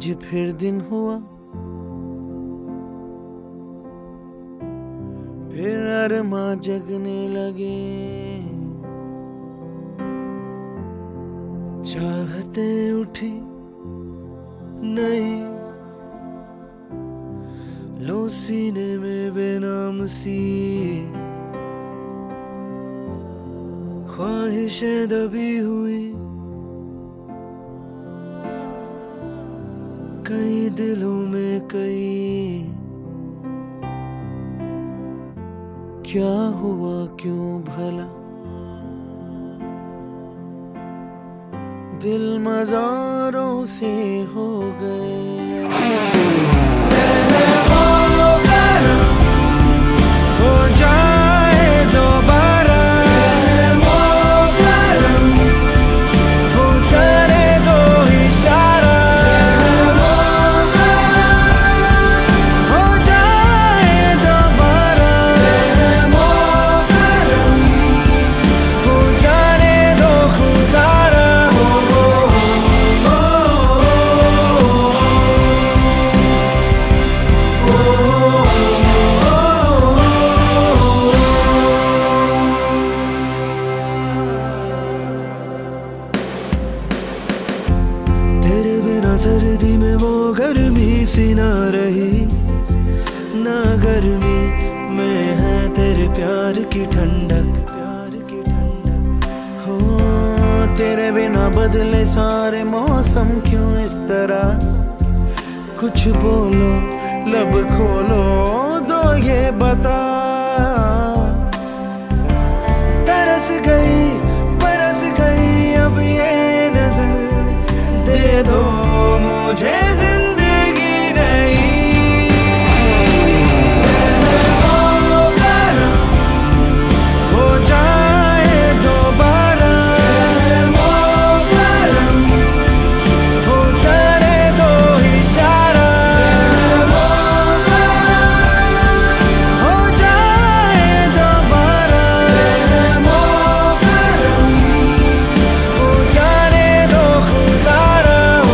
आज फिर दिन हुआ, फिर अरमा जगने लगे। चाहते उठी नहीं, लो सीने में बेनाम सी, ख्वाहिशें दबी हुई कई दिलों में कई। क्या हुआ क्यों भला, दिल मजारों से हो गए। हो जाए दोबारा, हो जाने दो इशारा, हो जाए दोबारा, हो जाने दो खुदारा। सर्दी में वो गर्मी सी ना रही, ना गर्मी में है तेरे प्यार की ठंडक। हो तेरे बिना बदले सारे मौसम क्यों इस तरह। कुछ बोलो लब खोलो दो ये बता। तरस गई बरस गई अब ये नजर दे दो मुझे जिंदगी नहीं। हो जाए दोबारा, हो जाने दो इशारा, हो जाए दोबारा, हो जाने दो खुदारा।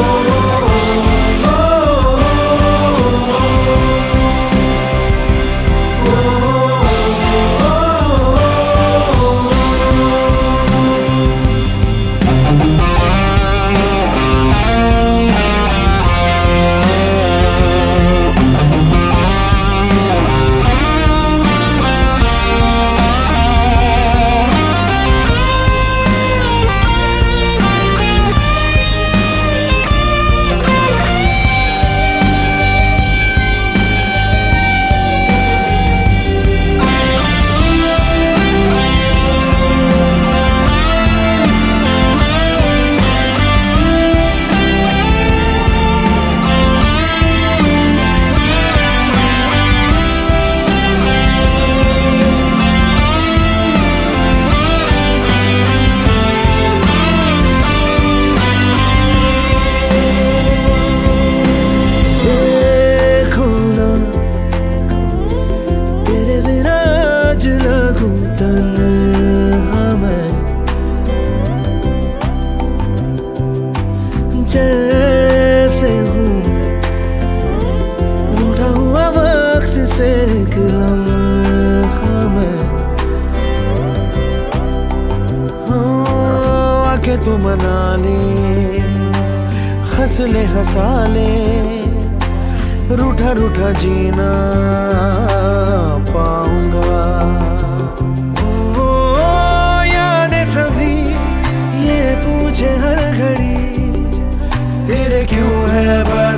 जैसे हूँ रूठा हुआ वक्त से एक लम्हा मैं। आके तू मना ले, हंस ले हंसा ले, रूठा रूठा जीना पाऊंगा। यादें सभी ये पूछे हर घड़ी तेरे क्यों है